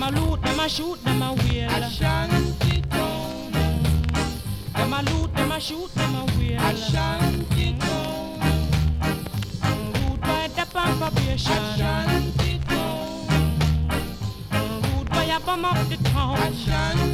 a loot, them a shoot, them a wheel. Ashanti town. Them a loot, them a shoot, them a wheel. Ashanti town. Rude by the probation. Ashanti town. Rude by a bomb up the town. Ashanti